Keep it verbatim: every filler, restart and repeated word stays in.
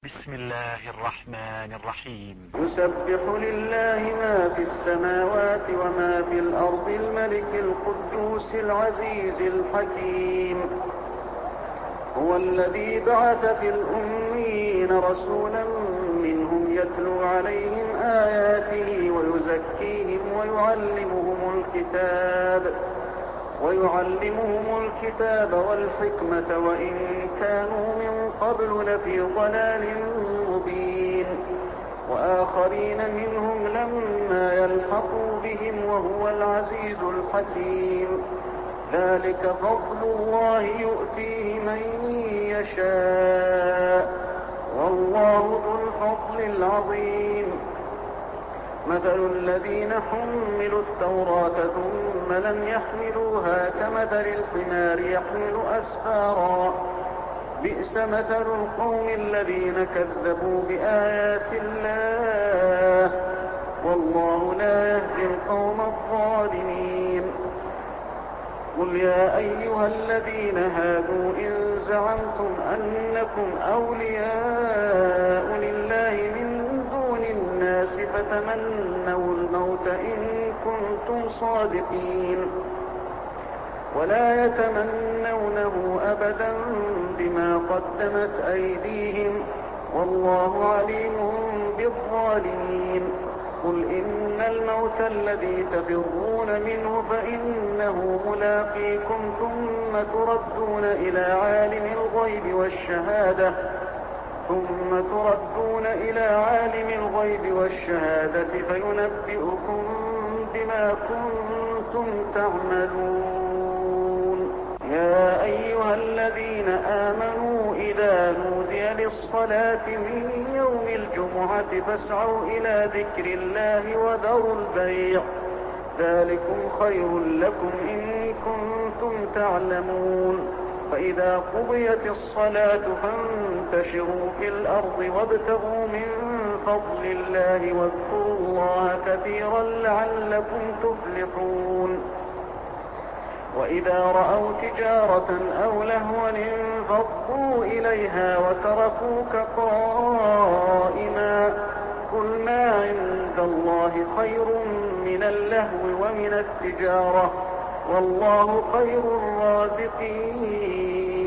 بسم الله الرحمن الرحيم. يسبح لله ما في السماوات وما في الأرض الملك القدوس العزيز الحكيم. هو الذي بعث في الأميين رسولا منهم يتلو عليهم آياته ويزكيهم ويعلمهم الكتاب ويعلمهم الكتاب والحكمة وإن كانوا من قبل لفي ضلال مبين، وآخرين منهم لما يلحقوا بهم وهو العزيز الحكيم. ذلك فضل الله يؤتيه من يشاء والله ذو الفضل العظيم. مثل الذين حملوا التوراة ثم لم يحملوها كمثل الحمار يحمل أسفارا، بئس مثل القوم الذين كذبوا بآيات الله والله لا يهدي القوم الظالمين. قل يا أيها الذين هادوا إن زعمتم أنكم أولياء لله من دون الناس فتمنوا الموت إن كنتم صادقين، ولا يتمنونه أبدا بما قدمت أيديهم والله عليم بالظالمين. قل إن الموت الذي تفرون منه فإنه ملاقيكم ثم تردون إلى عالم الغيب والشهادة ثم تردون إلى عالم الغيب والشهادة فينبئكم بما كنتم تعملون. يا أيها الذين آمنوا إذا نودي للصلاة من يوم الجمعة فاسعوا إلى ذكر الله وذروا البيع، ذلكم خير لكم إن كنتم تعلمون. فإذا قضيت الصلاة فانتشروا في الأرض وابتغوا من فضل الله واذكروا الله كثيرا لعلكم تفلحون. وإذا رأوا تجارة أو لهوا انفضوا إليها وتركوك قائما. قل ما عند الله خير من اللهو ومن التجارة والله خير الرازقين.